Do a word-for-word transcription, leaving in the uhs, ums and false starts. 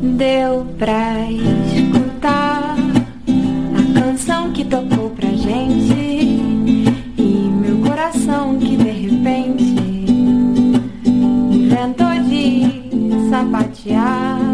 Deu pra escutar a canção que tocou pra gente e meu coração que de repente inventou de sapatear.